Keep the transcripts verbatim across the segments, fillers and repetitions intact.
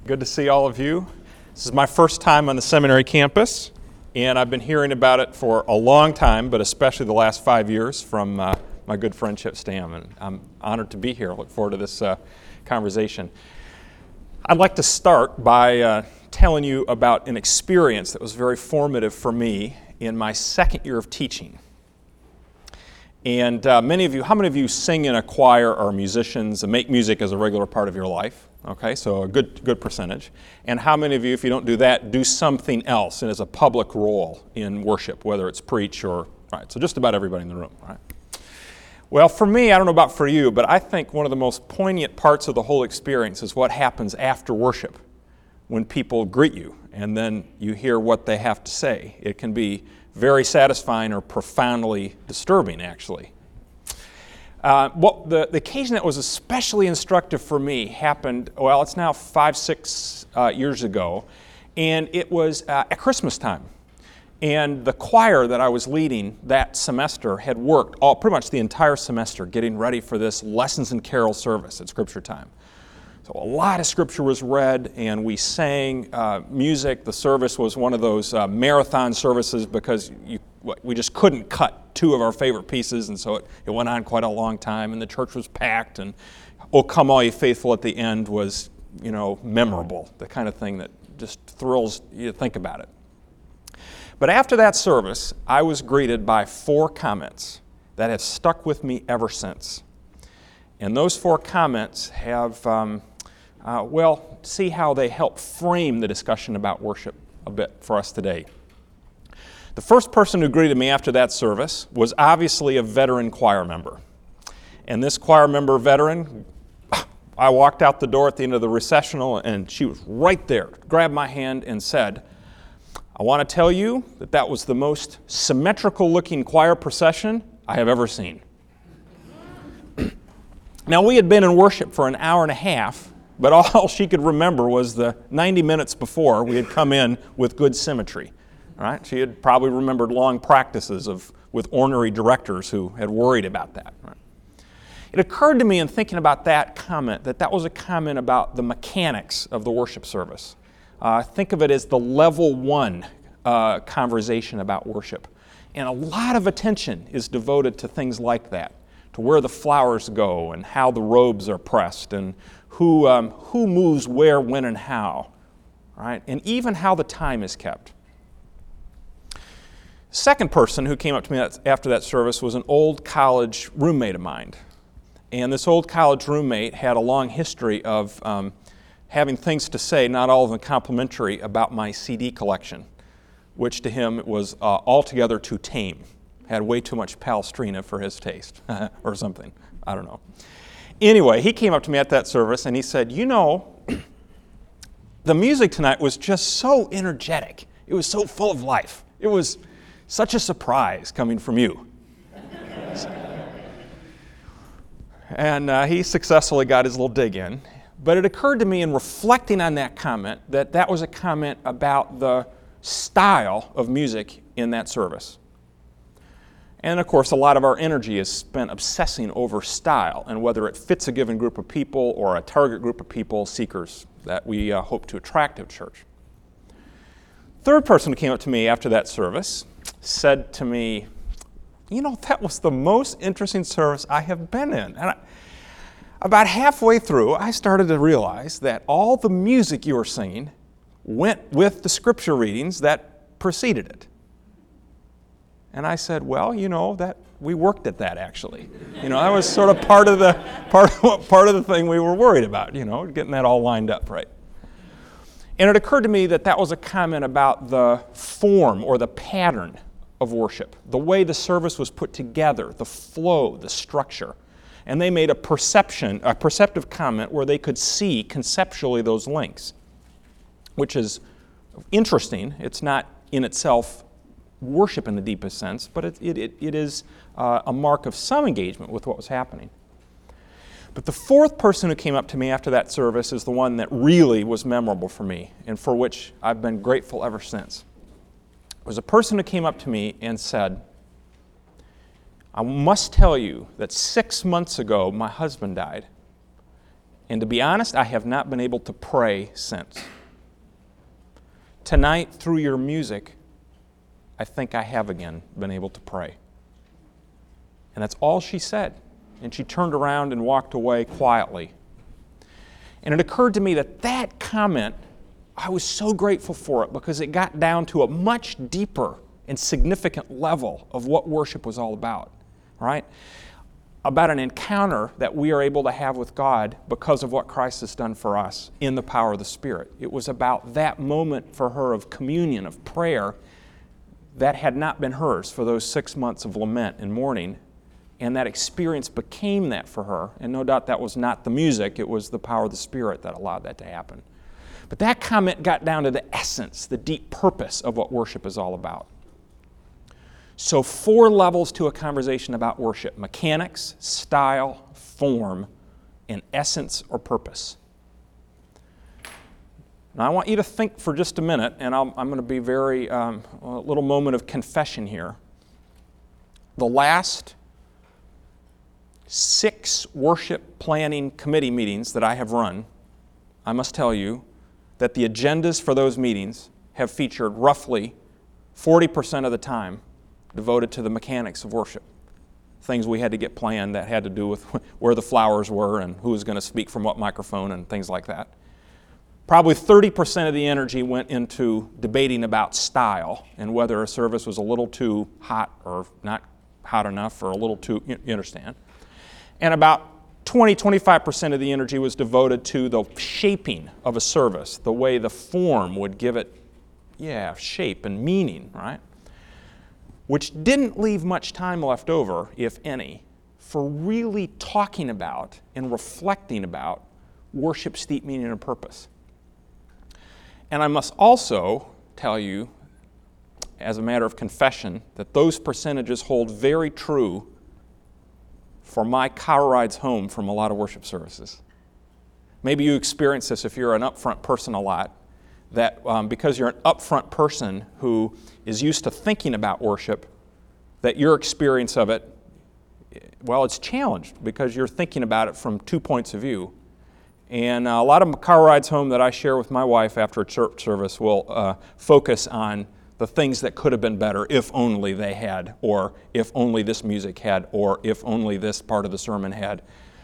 Good to see all of you. This is my first time on the seminary campus, and I've been hearing about it for a long time, but especially the last five years from uh, my good friend Chip Stam, and I'm honored to be here. I look forward to this uh, conversation. I'd like to start by uh, telling you about an experience that was very formative for me in my second year of teaching. And uh, many of you, how many of you sing in a choir or are musicians and make music as a regular part of your life? Okay, so a good good percentage. And how many of you, if you don't do that, do something else and as a public role in worship, whether it's preach or, all right, so just about everybody in the room, all right? Well, for me, I don't know about for you, but I think one of the most poignant parts of the whole experience is what happens after worship when people greet you and then you hear what they have to say. It can be very satisfying or profoundly disturbing, actually. Uh, what the, the occasion that was especially instructive for me happened, well, it's now five, six uh, years ago, and it was uh, at Christmas time. And the choir that I was leading that semester had worked all pretty much the entire semester getting ready for this Lessons and Carol service at Scripture Time. So a lot of Scripture was read, and we sang uh, music. The service was one of those uh, marathon services because you, we just couldn't cut two of our favorite pieces, and so it, it went on quite a long time, and the church was packed, and "O Come All Ye Faithful" at the end was, you know, memorable, the kind of thing that just thrills you to think about it. But after that service, I was greeted by four comments that have stuck with me ever since. And those four comments have, um, uh, well, see how they help frame the discussion about worship a bit for us today. The first person who greeted me after that service was obviously a veteran choir member. And this choir member veteran, I walked out the door at the end of the recessional, and she was right there, grabbed my hand and said, "I want to tell you that that was the most symmetrical-looking choir procession I have ever seen." Now, we had been in worship for an hour and a half, but all she could remember was the ninety minutes before we had come in with good symmetry. Right? She had probably remembered long practices of with ornery directors who had worried about that. Right? It occurred to me in thinking about that comment that that was a comment about the mechanics of the worship service. Uh, think of it as the level one uh, conversation about worship. And a lot of attention is devoted to things like that, to where the flowers go and how the robes are pressed and who, um, who moves where, when, and how, right? And even how the time is kept. Second person who came up to me after that service was an old college roommate of mine. And this old college roommate had a long history of um, having things to say, not all of them complimentary, about my C D collection, which to him was uh, altogether too tame. Had way too much Palestrina for his taste, or something. I don't know. Anyway, he came up to me at that service and he said, "You know, the music tonight was just so energetic. It was so full of life. It was such a surprise coming from you." And uh, he successfully got his little dig in. But it occurred to me in reflecting on that comment that that was a comment about the style of music in that service. And of course, a lot of our energy is spent obsessing over style and whether it fits a given group of people or a target group of people, seekers, that we uh, hope to attract to church. Third person who came up to me after that service said to me, "You know, that was the most interesting service I have been in." And I, about halfway through, I started to realize that all the music you were singing went with the scripture readings that preceded it. And I said, "Well, you know, that we worked at that actually. You know, that was sort of part of the part of, part of the thing we were worried about, you know, getting that all lined up right." And it occurred to me that that was a comment about the form or the pattern of worship, the way the service was put together, the flow, the structure. And they made a perception, a perceptive comment where they could see conceptually those links, which is interesting. It's not in itself worship in the deepest sense, but it, it, it is uh, a mark of some engagement with what was happening. But the fourth person who came up to me after that service is the one that really was memorable for me and for which I've been grateful ever since. It was a person who came up to me and said, "I must tell you that six months ago my husband died, And to be honest, I have not been able to pray since. Tonight, through your music, I think I have again been able to pray. And that's all she said. And she turned around and walked away quietly. And it occurred to me that that comment, I was so grateful for it because it got down to a much deeper and significant level of what worship was all about, right? About an encounter that we are able to have with God because of what Christ has done for us in the power of the Spirit. It was about that moment for her of communion, of prayer, that had not been hers for those six months of lament and mourning. And that experience became that for her. And no doubt that was not the music, it was the power of the Spirit that allowed that to happen. But that comment got down to the essence, the deep purpose of what worship is all about. So four levels to a conversation about worship: mechanics, style, form, and essence or purpose. Now I want you to think for just a minute, and I'll, I'm going to be very, um, a little moment of confession here. The last six worship planning committee meetings that I have run, I must tell you that the agendas for those meetings have featured roughly forty percent of the time devoted to the mechanics of worship. Things we had to get planned that had to do with where the flowers were and who was going to speak from what microphone and things like that. Probably thirty percent of the energy went into debating about style and whether a service was a little too hot or not hot enough or a little too, you understand. And about twenty, twenty-five percent of the energy was devoted to the shaping of a service, the way the form would give it, yeah, shape and meaning, right? Which didn't leave much time left over, if any, for really talking about and reflecting about worship's deep meaning and purpose. And I must also tell you, as a matter of confession, that those percentages hold very true for my car rides home from a lot of worship services. Maybe you experience this if you're an upfront person a lot, that um, because you're an upfront person who is used to thinking about worship, that your experience of it, well, it's challenged because you're thinking about it from two points of view. And uh, a lot of car rides home that I share with my wife after a church service will uh, focus on the things that could have been better if only they had, or if only this music had, or if only this part of the sermon had.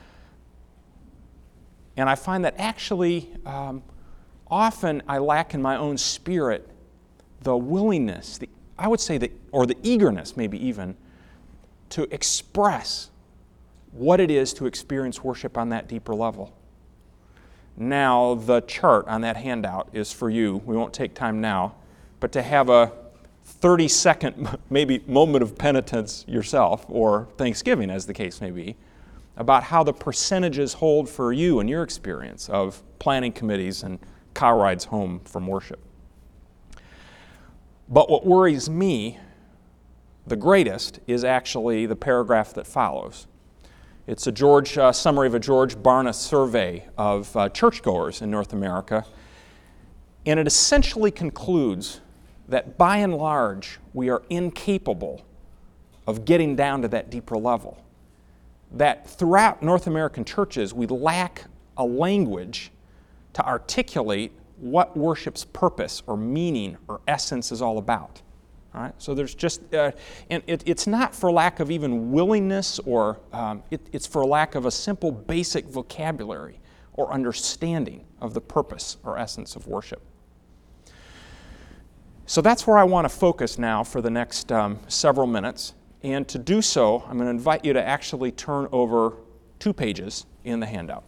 And I find that actually um, often I lack in my own spirit the willingness, the, I would say, the, or the eagerness maybe even, to express what it is to experience worship on that deeper level. Now, the chart on that handout is for you. We won't take time now, but to have a thirty-second maybe moment of penitence yourself, or Thanksgiving as the case may be, about how the percentages hold for you and your experience of planning committees and car rides home from worship. But what worries me the greatest is actually the paragraph that follows. It's a George uh, summary of a George Barna survey of uh, churchgoers in North America, and it essentially concludes that by and large we are incapable of getting down to that deeper level. That throughout North American churches we lack a language to articulate what worship's purpose or meaning or essence is all about. All right? So there's just, uh, and it, it's not for lack of even willingness, or um, it, it's for lack of a simple basic vocabulary or understanding of the purpose or essence of worship. So that's where I want to focus now for the next um, several minutes. And to do so, I'm going to invite you to actually turn over two pages in the handout.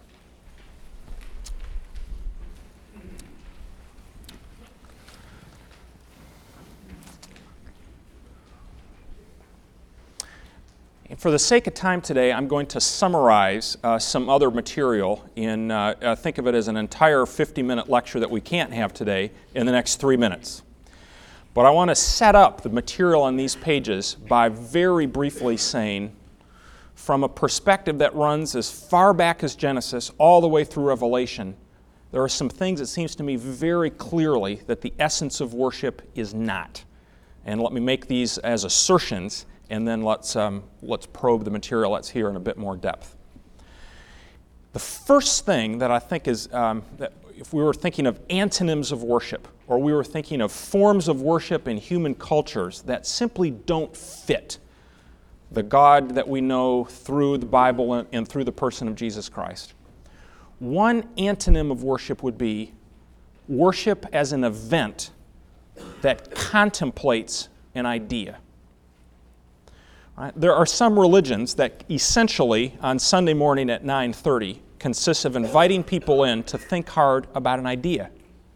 And for the sake of time today, I'm going to summarize uh, some other material in, uh, uh, think of it as an entire fifty-minute lecture that we can't have today in the next three minutes. But I want to set up the material on these pages by very briefly saying, from a perspective that runs as far back as Genesis all the way through Revelation, there are some things it seems to me very clearly that the essence of worship is not. And let me make these as assertions, and then let's, um, let's probe the material that's here in a bit more depth. The first thing that I think is, um, that if we were thinking of antonyms of worship, or we were thinking of forms of worship in human cultures that simply don't fit the God that we know through the Bible and, and through the person of Jesus Christ, one antonym of worship would be worship as an event that contemplates an idea. Right? There are some religions that essentially, on Sunday morning at nine thirty, consists of inviting people in to think hard about an idea.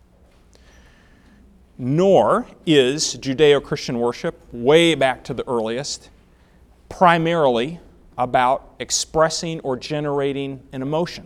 Nor is Judeo-Christian worship, way back to the earliest, primarily about expressing or generating an emotion.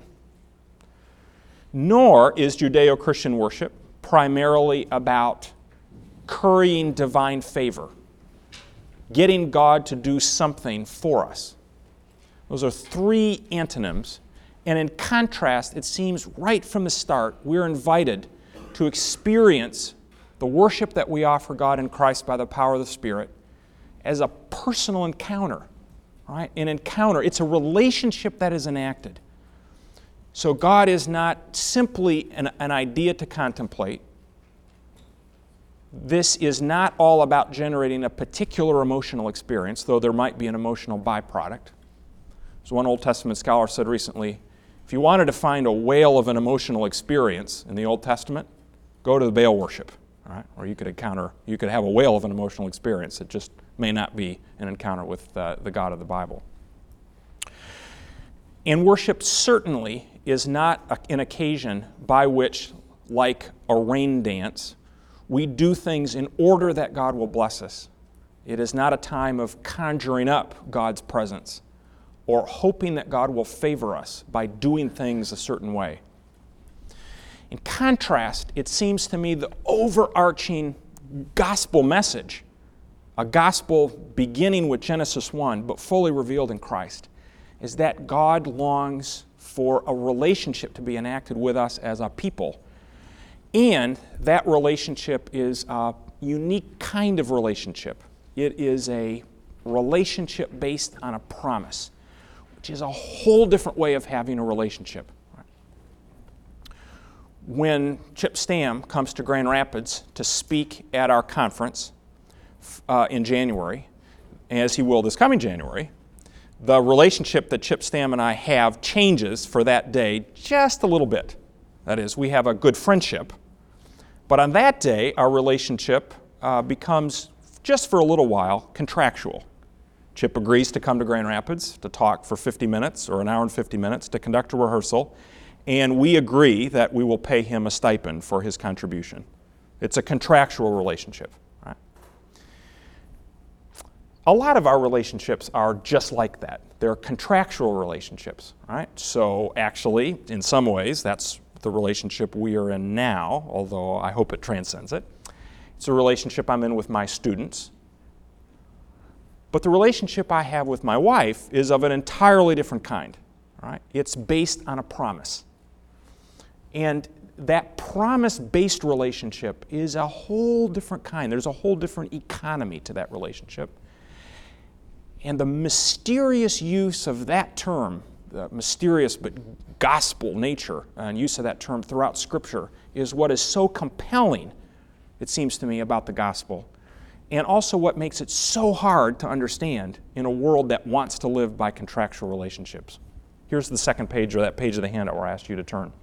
Nor is Judeo-Christian worship primarily about currying divine favor, getting God to do something for us. Those are three antonyms, and in contrast, it seems right from the start, we're invited to experience the worship that we offer God in Christ by the power of the Spirit as a personal encounter, right? An encounter, it's a relationship that is enacted. So God is not simply an, an idea to contemplate. This is not all about generating a particular emotional experience, though there might be an emotional byproduct. As one Old Testament scholar said recently, if you wanted to find a whale of an emotional experience in the Old Testament, go to the Baal worship, all right? Or you could encounter, you could have a whale of an emotional experience. It just may not be an encounter with uh, the God of the Bible. And worship certainly is not a, an occasion by which, like a rain dance, we do things in order that God will bless us. It is not a time of conjuring up God's presence or hoping that God will favor us by doing things a certain way. In contrast, it seems to me the overarching gospel message, a gospel beginning with Genesis one but fully revealed in Christ, is that God longs for a relationship to be enacted with us as a people. And that relationship is a unique kind of relationship. It is a relationship based on a promise, which is a whole different way of having a relationship. When Chip Stam comes to Grand Rapids to speak at our conference uh, in January, as he will this coming January, the relationship that Chip Stam and I have changes for that day just a little bit. That is, we have a good friendship. But on that day, our relationship uh, becomes, just for a little while, contractual. Chip agrees to come to Grand Rapids to talk for fifty minutes or an hour and fifty minutes to conduct a rehearsal, and we agree that we will pay him a stipend for his contribution. It's a contractual relationship. Right? A lot of our relationships are just like that. They're contractual relationships. Right? So actually, in some ways, that's the relationship we are in now, although I hope it transcends it. It's a relationship I'm in with my students. But the relationship I have with my wife is of an entirely different kind. Right? It's based on a promise. And that promise-based relationship is a whole different kind. There's a whole different economy to that relationship. And the mysterious use of that term, the mysterious but gospel nature and use of that term throughout Scripture, is what is so compelling, it seems to me, about the gospel, and also what makes it so hard to understand in a world that wants to live by contractual relationships. Here's the second page, or that page of the handout where I asked you to turn.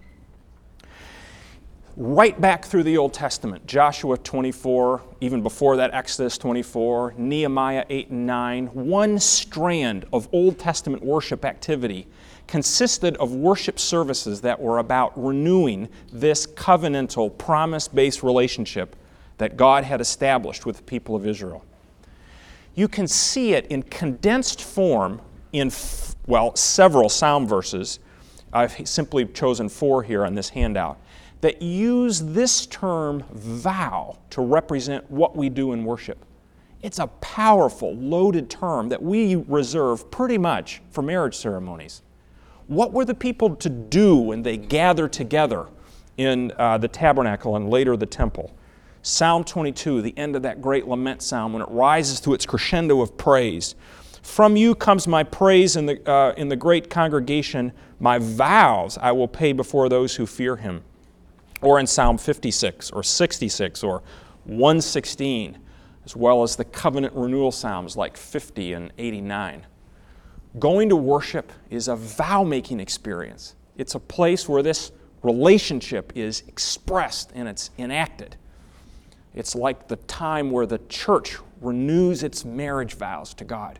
Right back through the Old Testament, Joshua twenty-four, even before that Exodus twenty-four, Nehemiah eight and nine, one strand of Old Testament worship activity consisted of worship services that were about renewing this covenantal, promise-based relationship that God had established with the people of Israel. You can see it in condensed form in, well, several psalm verses. I've simply chosen four here on this handout that use this term vow to represent what we do in worship. It's a powerful, loaded term that we reserve pretty much for marriage ceremonies. What were the people to do when they gathered together in uh, the tabernacle and later the temple? Psalm twenty-two, the end of that great lament psalm, when it rises to its crescendo of praise, From you comes my praise in the, uh, in the great congregation. My vows I will pay before those who fear him. Or in Psalm fifty-six or sixty-six or one sixteen, as well as the covenant renewal psalms like fifty and eighty-nine. Going to worship is a vow-making experience. It's a place where this relationship is expressed and it's enacted. It's like the time where the church renews its marriage vows to God.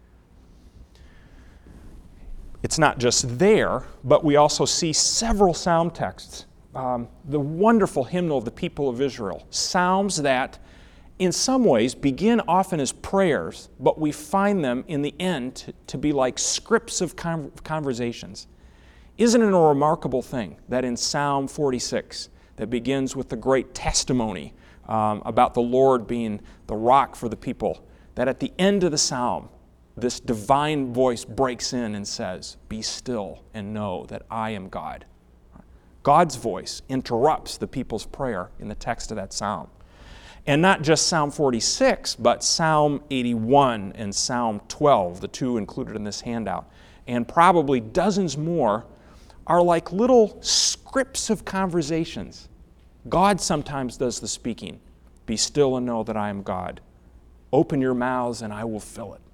It's not just there, but we also see several psalm texts. Um, the wonderful hymnal of the people of Israel, psalms that in some ways begin often as prayers, but we find them in the end to, to be like scripts of con- conversations. Isn't it a remarkable thing that in Psalm forty-six, that begins with the great testimony um, about the Lord being the rock for the people, that at the end of the psalm, this divine voice breaks in and says, "Be still and know that I am God." God's voice interrupts the people's prayer in the text of that psalm. And not just Psalm forty-six, but Psalm eighty-one and Psalm twelve, the two included in this handout, and probably dozens more, are like little scripts of conversations. God sometimes does the speaking. Be still and know that I am God. Open your mouths and I will fill it.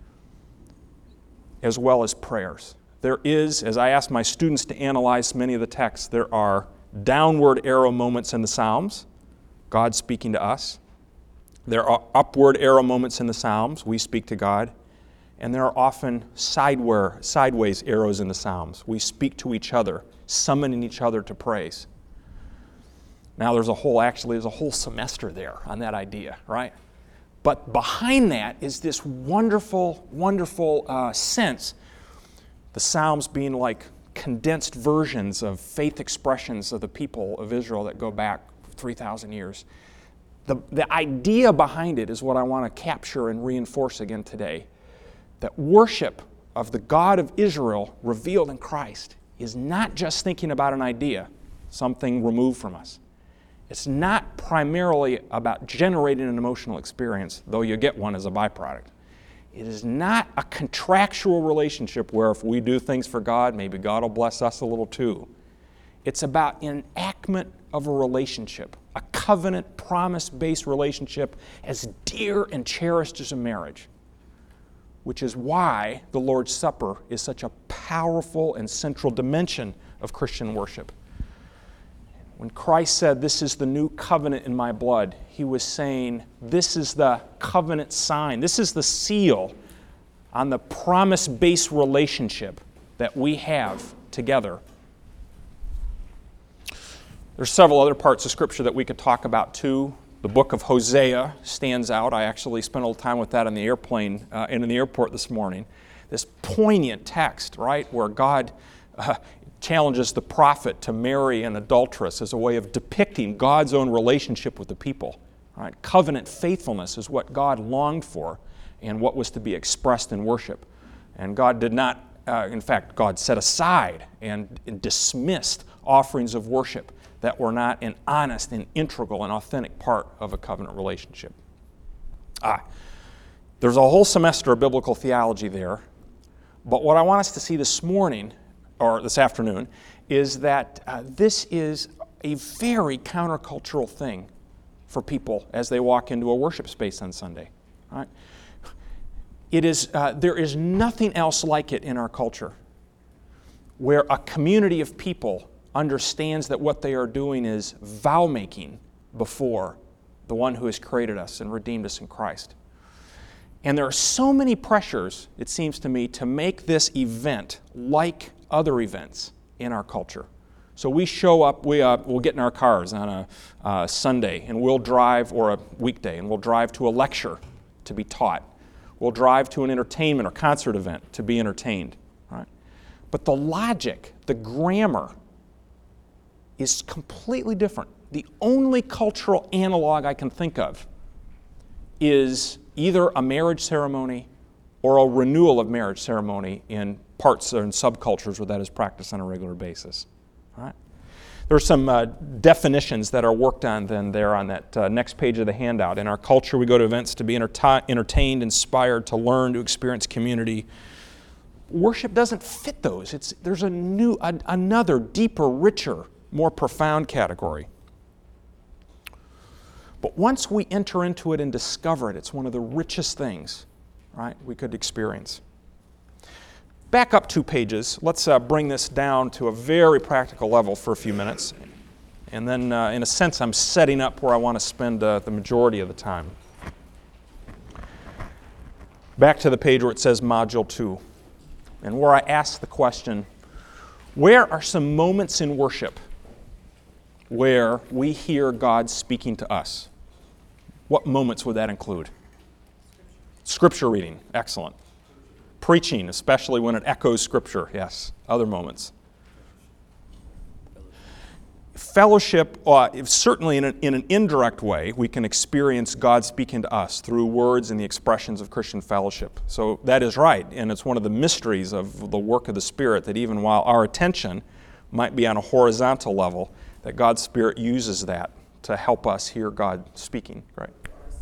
As well as prayers. There is, as I ask my students to analyze many of the texts, there are downward arrow moments in the Psalms, God speaking to us. There are upward arrow moments in the Psalms, we speak to God. And there are often sideward, sideways arrows in the Psalms. We speak to each other, summoning each other to praise. Now there's a whole, actually, there's a whole semester there on that idea, right? But behind that is this wonderful, wonderful uh, sense, the Psalms being like condensed versions of faith expressions of the people of Israel that go back three thousand years. The, the idea behind it is what I want to capture and reinforce again today. That worship of the God of Israel revealed in Christ is not just thinking about an idea, something removed from us. It's not primarily about generating an emotional experience, though you get one as a byproduct. It is not a contractual relationship where if we do things for God, maybe God will bless us a little too. It's about enactment of a relationship, a covenant, promise-based relationship as dear and cherished as a marriage, which is why the Lord's Supper is such a powerful and central dimension of Christian worship. When Christ said, "This is the new covenant in my blood," he was saying, this is the covenant sign. This is the seal on the promise-based relationship that we have together. There's several other parts of Scripture that we could talk about too. The book of Hosea stands out. I actually spent a little time with that on the airplane uh, and in the airport this morning. This poignant text, right, where God uh, challenges the prophet to marry an adulteress as a way of depicting God's own relationship with the people. Right? Covenant faithfulness is what God longed for and what was to be expressed in worship. And God did not, uh, in fact, God set aside and, and dismissed offerings of worship that were not an honest and integral and authentic part of a covenant relationship. Ah, there's a whole semester of biblical theology there, but what I want us to see this morning, or this afternoon, is that uh, this is a very countercultural thing for people as they walk into a worship space on Sunday. Right? It is, uh, there is nothing else like it in our culture, where a community of people understands that what they are doing is vow-making before the one who has created us and redeemed us in Christ. And there are so many pressures, it seems to me, to make this event like other events in our culture. So we show up, we, uh, we'll get in our cars on a uh, Sunday, and we'll drive, or a weekday, and we'll drive to a lecture to be taught. We'll drive to an entertainment or concert event to be entertained. Right? But the logic, the grammar, is completely different. The only cultural analog I can think of is either a marriage ceremony or a renewal of marriage ceremony in parts or in subcultures where that is practiced on a regular basis. All right? There's some uh, definitions that are worked on then there on that uh, next page of the handout. In our culture, we go to events to be enter- entertained, inspired, to learn, to experience community. Worship doesn't fit those. It's, there's a new, a, another deeper, richer, more profound category. But once we enter into it and discover it, it's one of the richest things, right, we could experience. Back up two pages. Let's uh, bring this down to a very practical level for a few minutes. And then, uh, in a sense, I'm setting up where I want to spend uh, the majority of the time. Back to the page where it says Module two, and where I ask the question, where are some moments in worship where we hear God speaking to us? What moments would that include? Scripture reading, excellent. Preaching, especially when it echoes Scripture, yes. Other moments. Fellowship, uh, certainly in, a, in an indirect way, we can experience God speaking to us through words and the expressions of Christian fellowship. So that is right, and it's one of the mysteries of the work of the Spirit that even while our attention might be on a horizontal level, that God's Spirit uses that to help us hear God speaking. Right.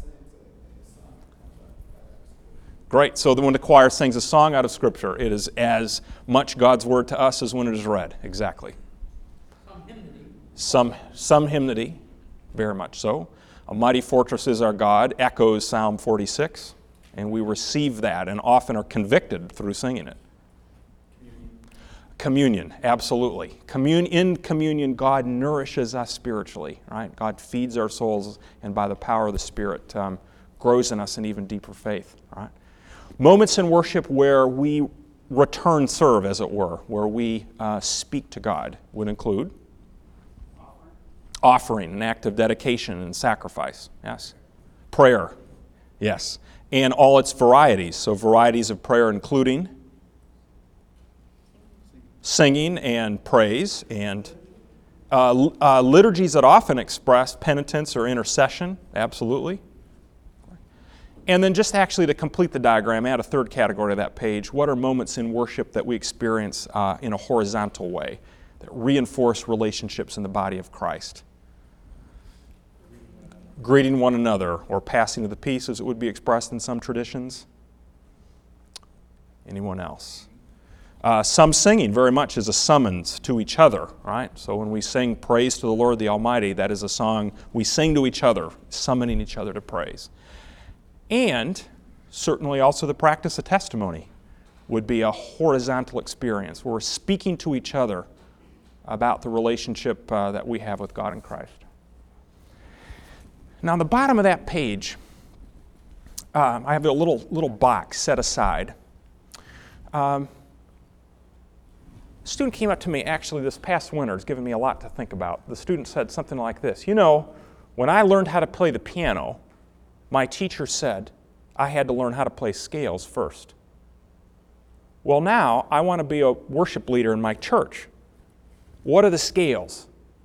Great. So when the choir sings a song out of Scripture, it is as much God's Word to us as when it is read. Exactly. Some hymnody. Some, some hymnody, very much so. A mighty fortress is our God echoes Psalm forty-six, and we receive that and often are convicted through singing it. Communion, communion absolutely. Commun- in communion, God nourishes us spiritually, right? God feeds our souls, and by the power of the Spirit, um, grows in us an even deeper faith, right? Moments in worship where we return serve, as it were, where we uh, speak to God would include offering. offering, an act of dedication and sacrifice, yes. Prayer, yes. And all its varieties, so varieties of prayer including singing and praise, and uh, uh, liturgies that often express penitence or intercession, absolutely. And then just actually to complete the diagram, add a third category to that page. What are moments in worship that we experience uh, in a horizontal way that reinforce relationships in the body of Christ? Greeting one another, or passing of the peace as it would be expressed in some traditions. Anyone else? Uh, some singing very much is a summons to each other, right? So when we sing praise to the Lord the Almighty, that is a song we sing to each other, summoning each other to praise. And certainly also the practice of testimony would be a horizontal experience where we're speaking to each other about the relationship uh, that we have with God in Christ. Now, on the bottom of that page, um, I have a little, little box set aside. Um, a student came up to me actually this past winter. It's given me a lot to think about. The student said something like this: you know, when I learned how to play the piano, my teacher said I had to learn how to play scales first. Well, now I want to be a worship leader in my church. What are the scales?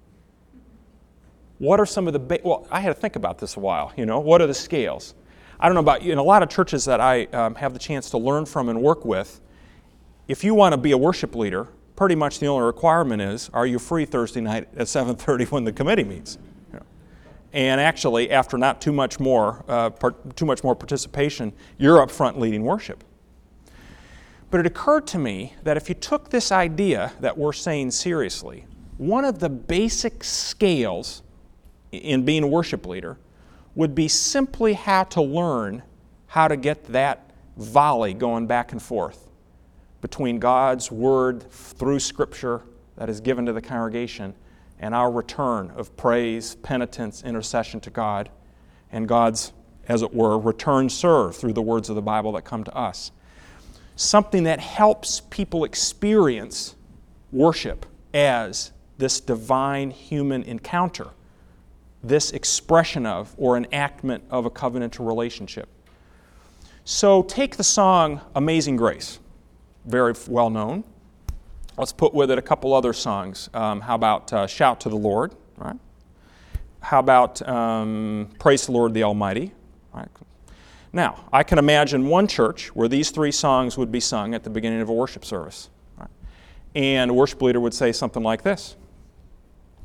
What are some of the, ba- well, I had to think about this a while, you know, what are the scales? I don't know about you, in a lot of churches that I um, have the chance to learn from and work with, if you want to be a worship leader, pretty much the only requirement is, are you free Thursday night at seven thirty when the committee meets? And actually, after not too much more, uh, part, too much more participation, you're up front leading worship. But it occurred to me that if you took this idea that we're saying seriously, one of the basic scales in being a worship leader would be simply how to learn how to get that volley going back and forth between God's Word through Scripture that is given to the congregation and our return of praise, penitence, intercession to God, and God's, as it were, return serve through the words of the Bible that come to us. Something that helps people experience worship as this divine human encounter, this expression of or enactment of a covenantal relationship. So take the song Amazing Grace, very well known. Let's put with it a couple other songs. Um, how about uh, Shout to the Lord? Right? How about um, Praise the Lord the Almighty? Right? Now, I can imagine one church where these three songs would be sung at the beginning of a worship service. Right? And a worship leader would say something like this.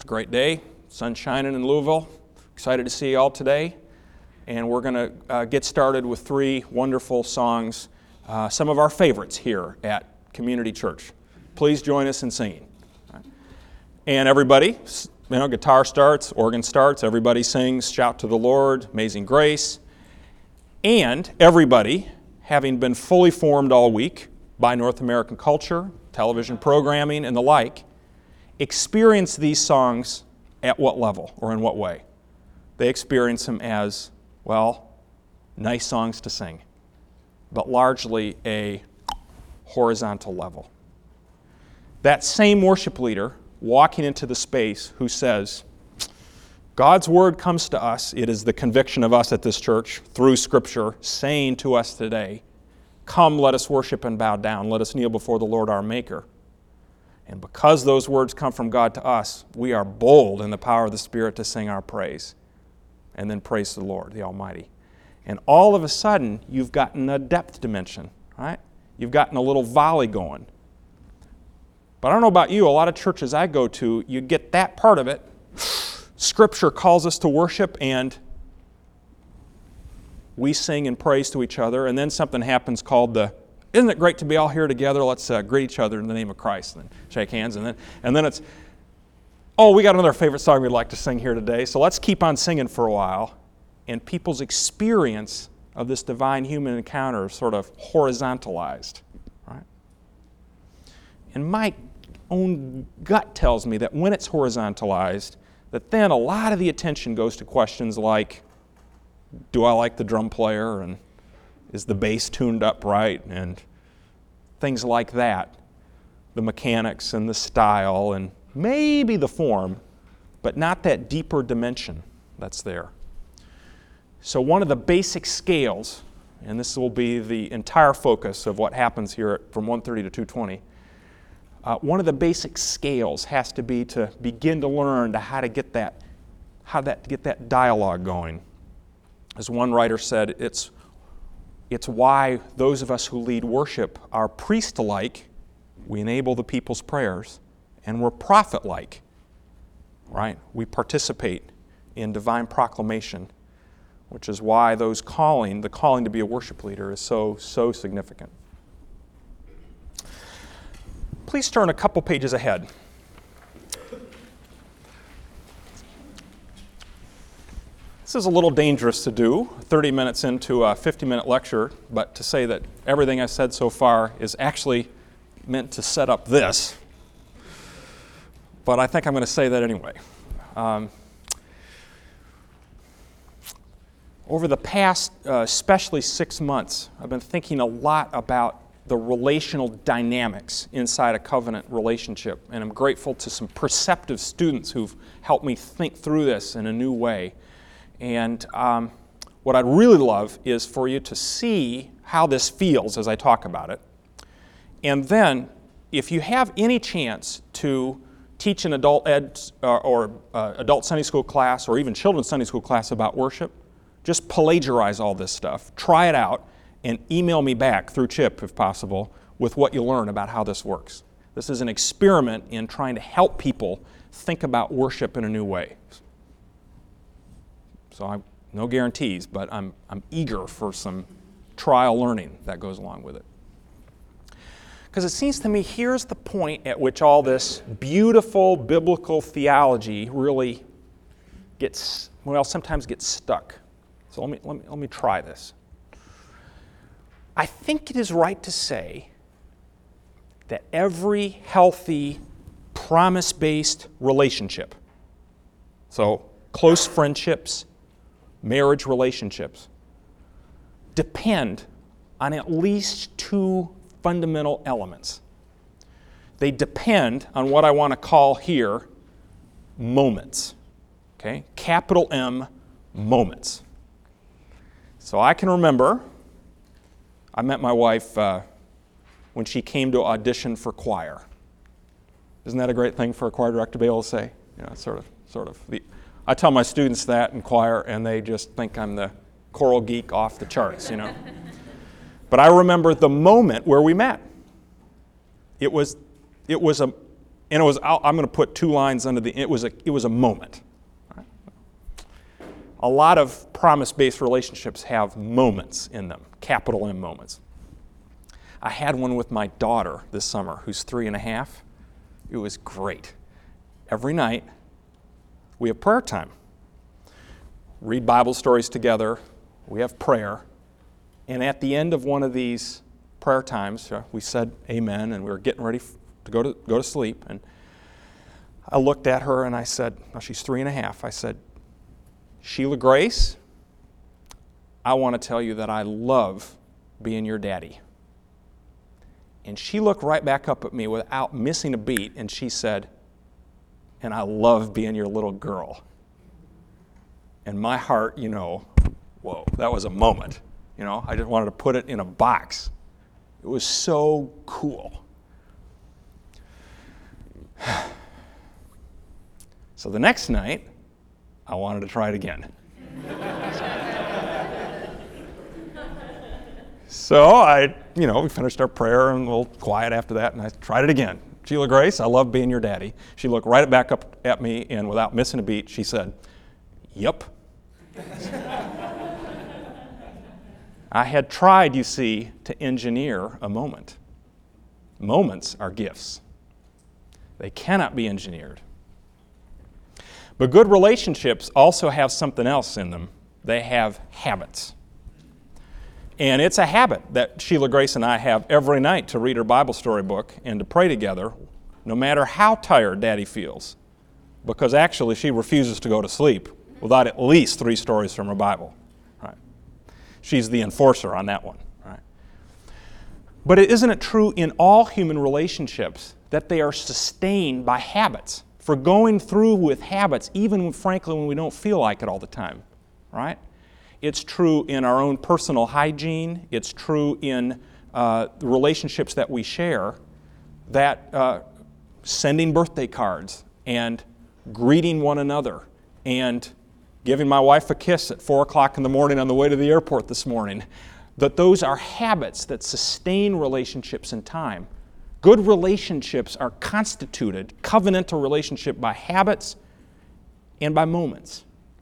great day, sun shining in Louisville. Excited to see you all today. And we're going to uh, get started with three wonderful songs, uh, some of our favorites here at Community Church. Please join us in singing. And everybody, you know, guitar starts, organ starts, everybody sings Shout to the Lord, Amazing Grace. And everybody, having been fully formed all week by North American culture, television programming, and the like, experience these songs at what level or in what way? They experience them as, well, nice songs to sing, but largely a horizontal level. That same worship leader walking into the space who says, God's word comes to us, it is the conviction of us at this church through Scripture saying to us today, come, let us worship and bow down, let us kneel before the Lord our Maker. And because those words come from God to us, we are bold in the power of the Spirit to sing our praise and then praise the Lord, the Almighty. And all of a sudden, you've gotten a depth dimension, right? You've gotten a little volley going. But I don't know about you, a lot of churches I go to, you get that part of it. Scripture calls us to worship, and we sing and praise to each other, and then something happens called the, isn't it great to be all here together? Let's uh, greet each other in the name of Christ, and then shake hands, and then, and then it's, oh, we got another favorite song we'd like to sing here today, so let's keep on singing for a while. And people's experience of this divine human encounter is sort of horizontalized, right? And my own gut tells me that when it's horizontalized, that then a lot of the attention goes to questions like, do I like the drum player, and is the bass tuned up right, and things like that. The mechanics and the style and maybe the form, but not that deeper dimension that's there. So one of the basic scales, and this will be the entire focus of what happens here at, from one thirty to two twenty, uh, one of the basic scales has to be to begin to learn to how to get that, how that get that dialogue going. As one writer said, it's it's why those of us who lead worship are priest-like, we enable the people's prayers, and we're prophet-like, right? We participate in divine proclamation, which is why those calling, the calling to be a worship leader is so, so significant. Please turn a couple pages ahead. This is a little dangerous to do, thirty minutes into a fifty-minute lecture, but to say that everything I've said so far is actually meant to set up this. But I think I'm going to say that anyway. Um, over the past, uh, especially six months, I've been thinking a lot about the relational dynamics inside a covenant relationship, and I'm grateful to some perceptive students who've helped me think through this in a new way. And um, what I'd really love is for you to see how this feels as I talk about it. And then, if you have any chance to teach an adult ed uh, or uh, adult Sunday school class or even children's Sunday school class about worship, just plagiarize all this stuff, try it out, and email me back through Chip, if possible, with what you learn about how this works. This is an experiment in trying to help people think about worship in a new way. So I'm, no guarantees, but I'm, I'm eager for some trial learning that goes along with it. Because it seems to me here's the point at which all this beautiful biblical theology really gets, well, sometimes gets stuck. So let me, let me, let me try this. I think it is right to say that every healthy, promise-based relationship, so close friendships, marriage relationships, depend on at least two fundamental elements. They depend on what I want to call here moments. Okay? Capital M, moments. So I can remember, I met my wife uh, when she came to audition for choir. Isn't that a great thing for a choir director to be able to say? You know, sort of, sort of. The, I tell my students that in choir, and they just think I'm the choral geek off the charts, you know. But I remember the moment where we met. It was, it was a, And it was, I'll, I'm going to put two lines under the, it was a, it was a moment. Right? A lot of promise-based relationships have moments in them, capital M moments. I had one with my daughter this summer, who's three and a half. It was great. Every night, we have prayer time. Read Bible stories together. We have prayer. And at the end of one of these prayer times, uh, we said amen, and we were getting ready to go to go to sleep. And I looked at her and I said, well, she's three and a half. I said, Sheila Grace, I want to tell you that I love being your daddy. And she looked right back up at me without missing a beat, and she said, and I love being your little girl. And my heart, you know, whoa, that was a moment. You know, I just wanted to put it in a box. It was so cool. So the next night, I wanted to try it again. So I, you know, we finished our prayer and a little quiet after that, and I tried it again. Sheila Grace, I love being your daddy. She looked right back up at me, and without missing a beat, she said, "Yep." I had tried, you see, to engineer a moment. Moments are gifts. They cannot be engineered. But good relationships also have something else in them. They have habits. And it's a habit that Sheila Grace and I have every night to read her Bible story book and to pray together, no matter how tired Daddy feels. Because actually she refuses to go to sleep without at least three stories from her Bible. Right? She's the enforcer on that one. Right? But isn't it true in all human relationships that they are sustained by habits? For going through with habits, even frankly when we don't feel like it all the time. Right? It's true in our own personal hygiene. It's true in uh, the relationships that we share, that uh, sending birthday cards and greeting one another and giving my wife a kiss at four o'clock in the morning on the way to the airport this morning, that those are habits that sustain relationships in time. Good relationships are constituted, covenantal relationship, by habits and by moments.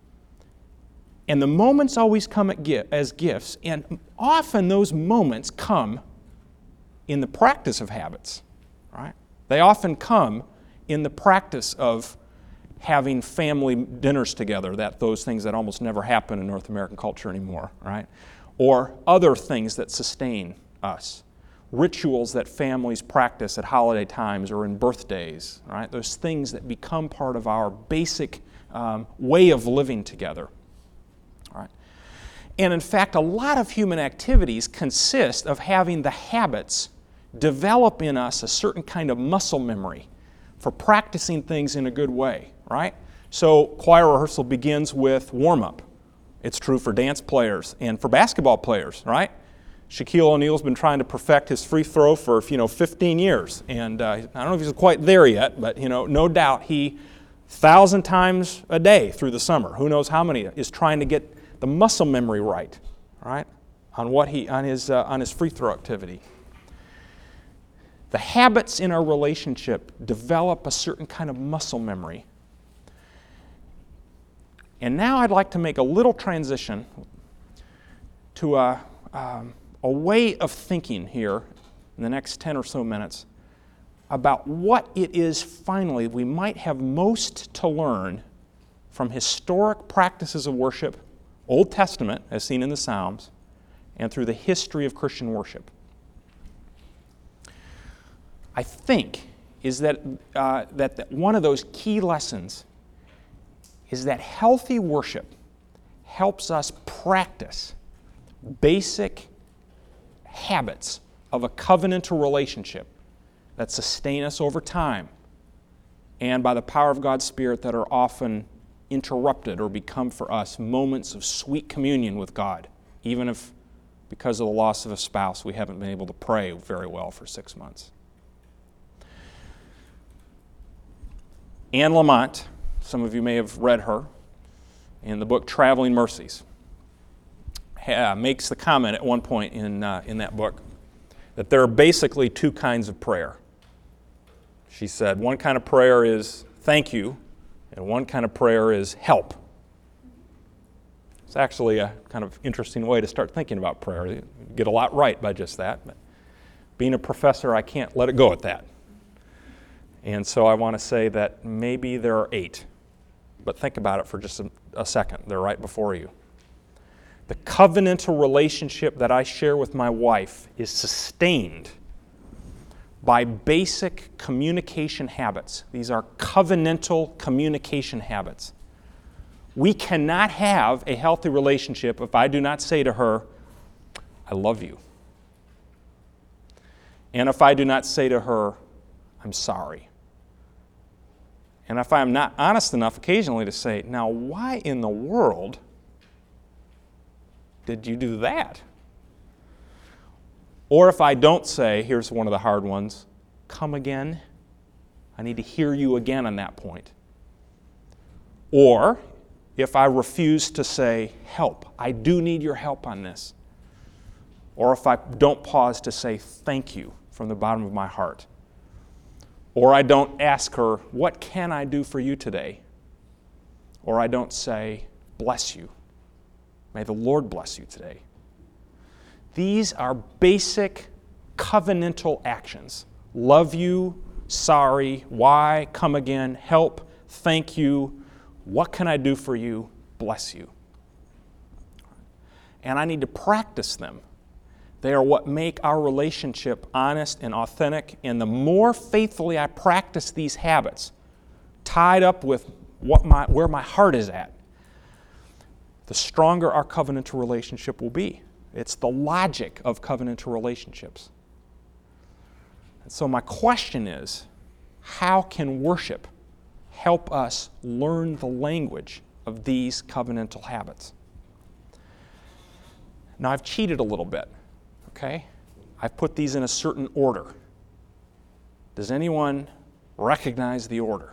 And the moments always come as gifts, and often those moments come in the practice of habits, right? They often come in the practice of having family dinners together, that those things that almost never happen in North American culture anymore, right? Or other things that sustain us. Rituals that families practice at holiday times or in birthdays, right? Those things that become part of our basic um, way of living together. Right. And in fact, a lot of human activities consist of having the habits develop in us a certain kind of muscle memory for practicing things in a good way, right? So choir rehearsal begins with warm-up. It's true for dance players and for basketball players, right? Shaquille O'Neal's been trying to perfect his free throw for, you know, fifteen years, and uh, I don't know if he's quite there yet, but, you know, no doubt he, thousand times a day through the summer, who knows how many, is trying to get the muscle memory right, right, on what he on his uh, on his free throw activity. The habits in our relationship develop a certain kind of muscle memory. And now I'd like to make a little transition to a, um, a way of thinking here in the next ten or so minutes about what it is finally we might have most to learn from historic practices of worship, Old Testament, as seen in the Psalms, and through the history of Christian worship. I think is that, uh, that that one of those key lessons is that healthy worship helps us practice basic habits of a covenantal relationship that sustain us over time and by the power of God's Spirit that are often interrupted or become for us moments of sweet communion with God, even if because of the loss of a spouse we haven't been able to pray very well for six months. Anne Lamott, some of you may have read her in the book Traveling Mercies, ha, makes the comment at one point in, uh, in that book that there are basically two kinds of prayer. She said, one kind of prayer is thank you, and one kind of prayer is help. It's actually a kind of interesting way to start thinking about prayer. You get a lot right by just that. But being a professor, I can't let it go at that. And so I want to say that maybe there are eight. But think about it for just a, a second. They're right before you. The covenantal relationship that I share with my wife is sustained by basic communication habits. These are covenantal communication habits. We cannot have a healthy relationship if I do not say to her, I love you. And if I do not say to her, I'm sorry. And if I'm not honest enough occasionally to say, now why in the world did you do that? Or if I don't say, here's one of the hard ones, come again. I need to hear you again on that point. Or if I refuse to say, help, I do need your help on this. Or if I don't pause to say thank you from the bottom of my heart. Or I don't ask her, what can I do for you today? Or I don't say, bless you. May the Lord bless you today. These are basic covenantal actions. Love you, sorry, why, come again, help, thank you, what can I do for you, bless you. And I need to practice them. They are what make our relationship honest and authentic. And the more faithfully I practice these habits, tied up with what my, where my heart is at, the stronger our covenantal relationship will be. It's the logic of covenantal relationships. And so my question is, how can worship help us learn the language of these covenantal habits? Now, I've cheated a little bit, okay? I've put these in a certain order. Does anyone recognize the order?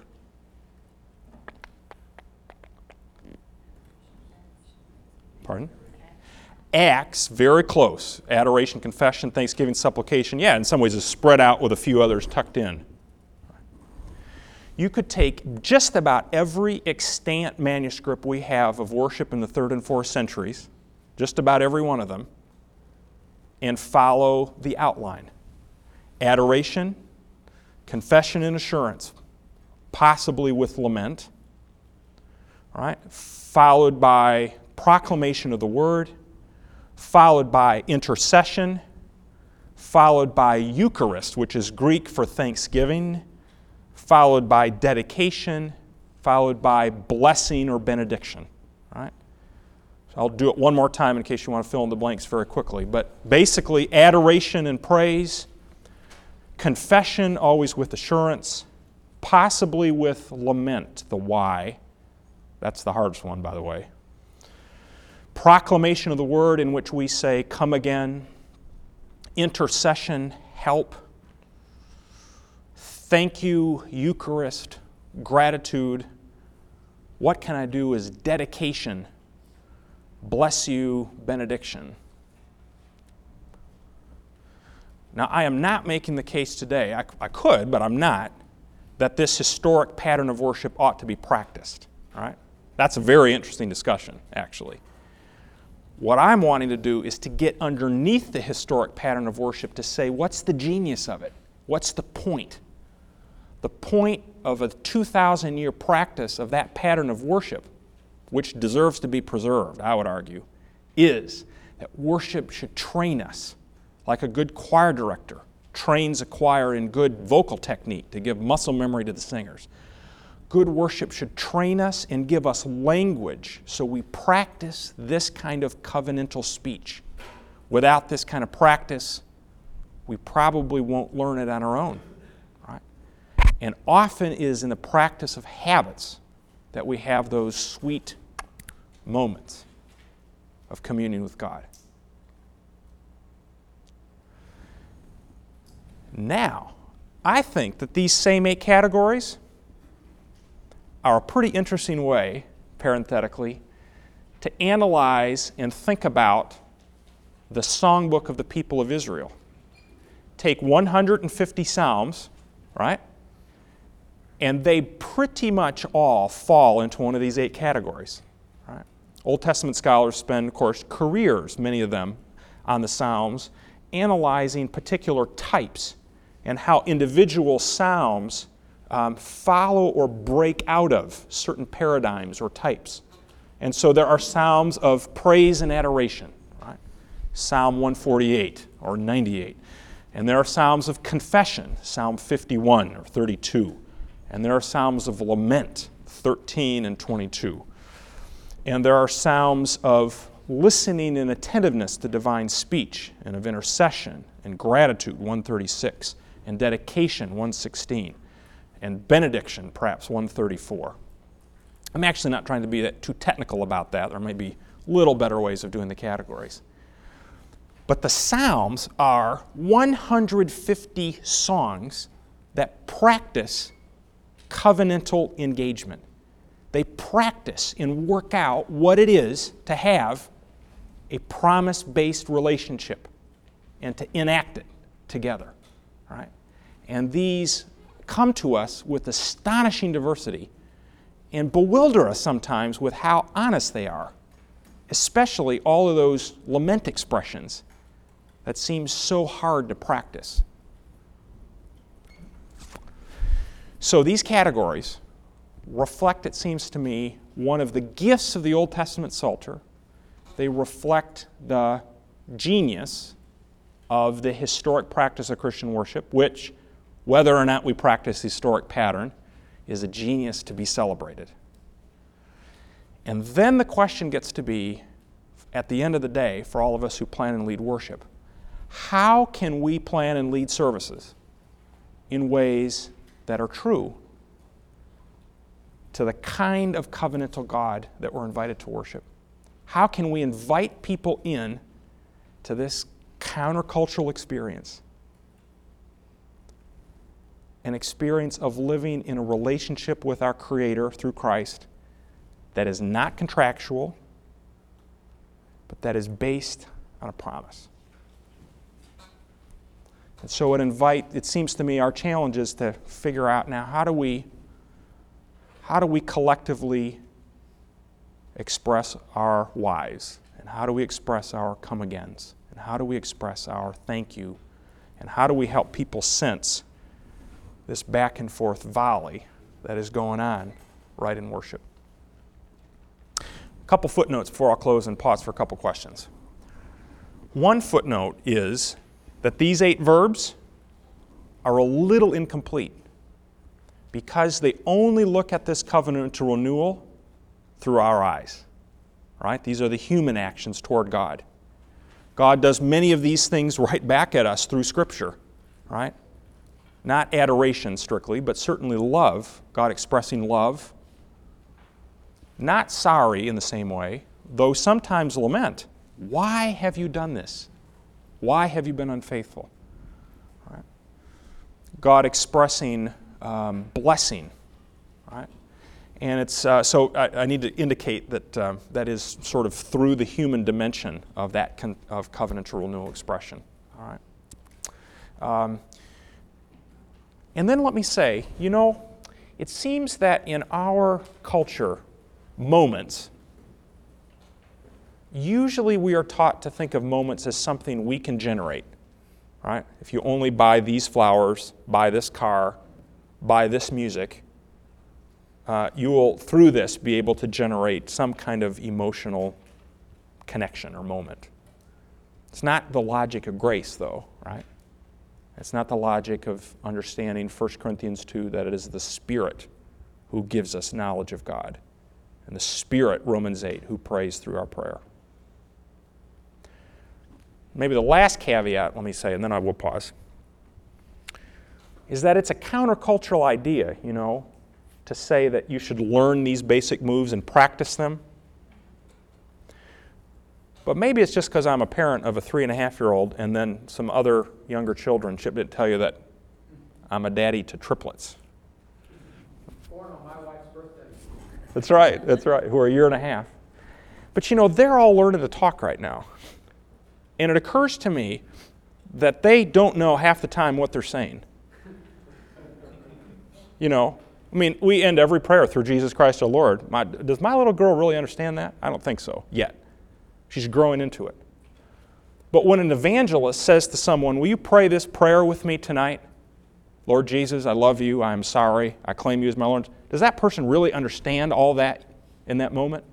Pardon? Acts, very close. Adoration, confession, thanksgiving, supplication. Yeah, in some ways it's spread out with a few others tucked in. You could take just about every extant manuscript we have of worship in the third and fourth centuries, just about every one of them, and follow the outline. Adoration, confession and assurance, possibly with lament, all right? Followed by proclamation of the word, followed by intercession, followed by Eucharist, which is Greek for thanksgiving, followed by dedication, followed by blessing or benediction. All right? So I'll do it one more time in case you want to fill in the blanks very quickly. But basically, adoration and praise, confession always with assurance, possibly with lament, the why. That's the hardest one, by the way. Proclamation of the word, in which we say, come again. Intercession, help. Thank you, Eucharist, gratitude. What can I do is dedication, bless you, benediction. Now, I am not making the case today, I, I could, but I'm not, that this historic pattern of worship ought to be practiced. All right? That's a very interesting discussion, actually. What I'm wanting to do is to get underneath the historic pattern of worship to say, what's the genius of it? What's the point? The point of a two thousand year practice of that pattern of worship, which deserves to be preserved, I would argue, is that worship should train us like a good choir director trains a choir in good vocal technique to give muscle memory to the singers. Good worship should train us and give us language so we practice this kind of covenantal speech. Without this kind of practice, we probably won't learn it on our own. Right? And often it is in the practice of habits that we have those sweet moments of communion with God. Now, I think that these same eight categories are a pretty interesting way, parenthetically, to analyze and think about the songbook of the people of Israel. Take one hundred fifty Psalms, right? And they pretty much all fall into one of these eight categories. Right? Old Testament scholars spend, of course, careers, many of them, on the Psalms, analyzing particular types and how individual psalms um, follow or break out of certain paradigms or types. And so there are psalms of praise and adoration, right? Psalm one forty-eight or ninety-eight. And there are psalms of confession, Psalm fifty-one or thirty-two. And there are psalms of lament, thirteen and twenty-two. And there are psalms of listening and attentiveness to divine speech, and of intercession and gratitude, one thirty-six, and dedication, one sixteen, and benediction, perhaps, one thirty-four. I'm actually not trying to be too technical about that. There may be little better ways of doing the categories. But the Psalms are one hundred fifty songs that practice covenantal engagement. They practice and work out what it is to have a promise-based relationship and to enact it together. Right? And these come to us with astonishing diversity and bewilder us sometimes with how honest they are, especially all of those lament expressions that seem so hard to practice. So these categories reflect, it seems to me, one of the gifts of the Old Testament Psalter. They reflect the genius of the historic practice of Christian worship, which, whether or not we practice the historic pattern, is a genius to be celebrated. And then the question gets to be, at the end of the day, for all of us who plan and lead worship, how can we plan and lead services in ways that are true to the kind of covenantal God that we're invited to worship? How can we invite people in to this countercultural experience? An experience of living in a relationship with our Creator through Christ that is not contractual, but that is based on a promise. And so it invite, it seems to me our challenge is to figure out now how do we how do we collectively express our whys, and how do we express our come agains, and how do we express our thank you, and how do we help people sense this back and forth volley that is going on right in worship. A couple footnotes before I'll close and pause for a couple questions. One footnote is that these eight verbs are a little incomplete because they only look at this covenantal renewal through our eyes. Right? These are the human actions toward God. God does many of these things right back at us through Scripture. Right? Not adoration strictly, but certainly love, God expressing love. Not sorry in the same way, though sometimes lament. Why have you done this? Why have you been unfaithful? Right? God expressing um, blessing. Right? And it's uh, so I, I need to indicate that um, that is sort of through the human dimension of that con- of covenantal renewal expression. All right. Um, and then let me say, you know, it seems that in our culture, moments, usually we are taught to think of moments as something we can generate. Right? If you only buy these flowers, buy this car, buy this music, Uh, you will, through this, be able to generate some kind of emotional connection or moment. It's not the logic of grace, though, right? It's not the logic of understanding First Corinthians two that it is the Spirit who gives us knowledge of God, and the Spirit, Romans eight, who prays through our prayer. Maybe the last caveat, let me say, and then I will pause, is that it's a countercultural idea, you know, to say that you should learn these basic moves and practice them. But maybe it's just because I'm a parent of a three and a half year old and then some other younger children. Chip didn't tell you that I'm a daddy to triplets. Born on my wife's birthday. That's right, that's right, who are a year and a half. But you know, they're all learning to talk right now. And it occurs to me that they don't know half the time what they're saying. You know, I mean, we end every prayer through Jesus Christ our Lord. My, does my little girl really understand that? I don't think so yet. She's growing into it. But when an evangelist says to someone, will you pray this prayer with me tonight? Lord Jesus, I love you, I am sorry, I claim you as my Lord. Does that person really understand all that in that moment?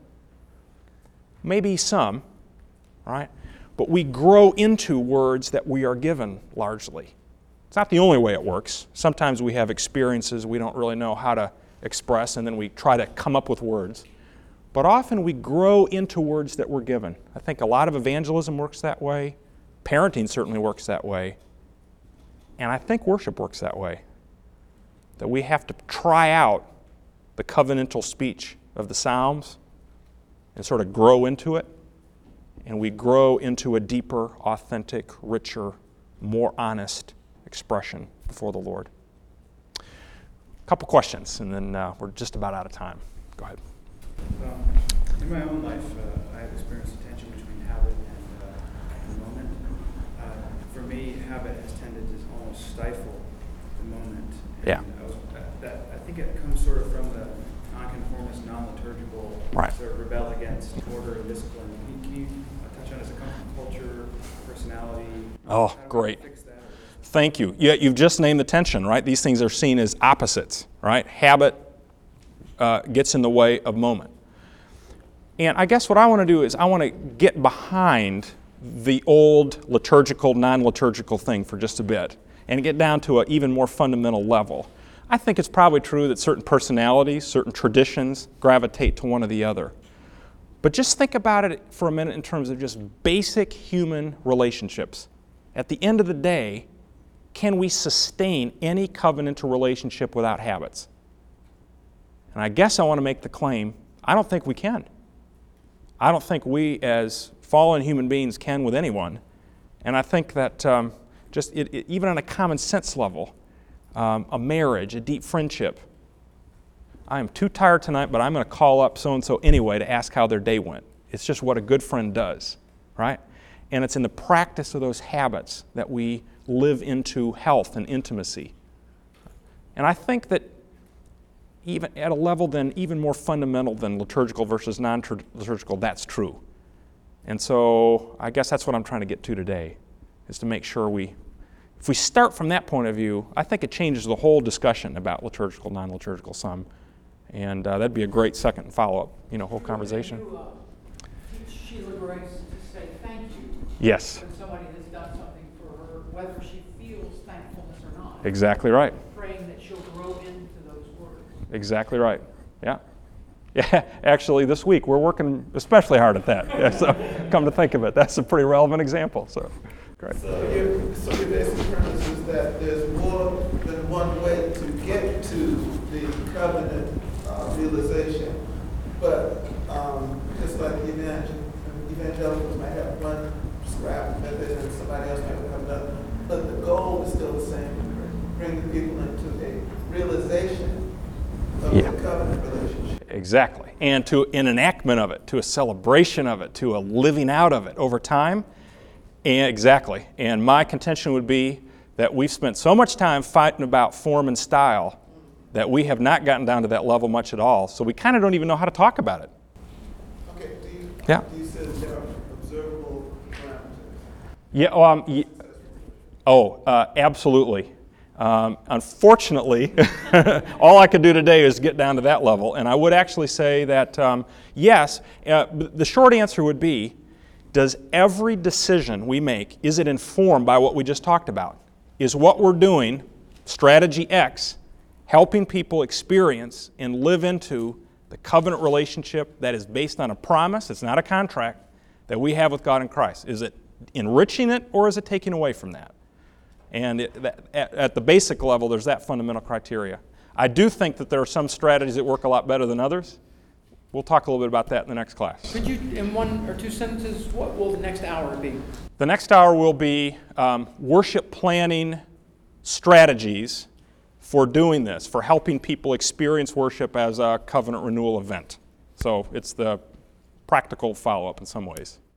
Maybe some, right? But we grow into words that we are given largely. It's not the only way it works. Sometimes we have experiences we don't really know how to express, and then we try to come up with words. But often we grow into words that we're given. I think a lot of evangelism works that way. Parenting certainly works that way. And I think worship works that way. That we have to try out the covenantal speech of the Psalms and sort of grow into it. And we grow into a deeper, authentic, richer, more honest expression before the Lord. A couple questions, and then uh, we're just about out of time. Go ahead. Um, in my own life, uh, I have experienced a tension between habit and uh, the moment. Uh, for me, habit has tended to almost stifle the moment. And Yeah. I, was, uh, that, I think it comes sort of from the nonconformist, non-liturgical, Right. sort of rebel against order and discipline. Can, can you uh, touch on, does it come from culture, personality? Oh, How do we great. fix that? Thank you. Yeah, you've just named the tension, right? These things are seen as opposites, right? Habit uh, gets in the way of moment. And I guess what I want to do is I want to get behind the old liturgical, non-liturgical thing for just a bit and get down to an even more fundamental level. I think it's probably true that certain personalities, certain traditions gravitate to one or the other. But just think about it for a minute in terms of just basic human relationships. At the end of the day, can we sustain any covenantal relationship without habits? And I guess I want to make the claim, I don't think we can. I don't think we as fallen human beings can with anyone. And I think that um, just it, it, even on a common sense level, um, a marriage, a deep friendship, I am too tired tonight, but I'm going to call up so-and-so anyway to ask how their day went. It's just what a good friend does, right? And it's in the practice of those habits that we live into health and intimacy. And I think that even at a level then even more fundamental than liturgical versus non-liturgical, that's true. And so I guess that's what I'm trying to get to today, is to make sure we, if we start from that point of view, I think it changes the whole discussion about liturgical, non-liturgical some. And uh, that'd be a great second follow-up, you know, whole conversation. You, uh, teach Sheila Grace to say thank you Yes, when somebody has done something for her, whether she feels thankfulness or not. exactly right. Praying that she'll grow into those words. Exactly right. Yeah. Yeah, actually this week we're working especially hard at that. Yeah, so come to think of it, that's a pretty relevant example. So great. So your, so your basic premise is that there's more than one way to get to the covenant uh, realization, but um, just like evangel- evangelicals might have one prescribed method and somebody else might have another, but the goal is still the same, bring the people into a realization of Yeah. the covenant relationship. Exactly. And to an enactment of it, to a celebration of it, to a living out of it over time. And exactly. And my contention would be that we've spent so much time fighting about form and style that we have not gotten down to that level much at all. So we kind of don't even know how to talk about it. Okay, do you, Yeah. you said there are observable parameters. Yeah. Um, y- oh, uh, absolutely. Um, unfortunately, all I could do today is get down to that level. And I would actually say that, um, yes, uh, the short answer would be, does every decision we make, is it informed by what we just talked about? Is what we're doing, strategy X, helping people experience and live into the covenant relationship that is based on a promise, it's not a contract, that we have with God in Christ? Is it enriching it, or is it taking away from that? And it, that, at, at the basic level, there's that fundamental criteria. I do think that there are some strategies that work a lot better than others. We'll talk a little bit about that in the next class. Could you, in one or two sentences, what will the next hour be? The next hour will be um, worship planning strategies for doing this, for helping people experience worship as a covenant renewal event. So it's the practical follow-up in some ways.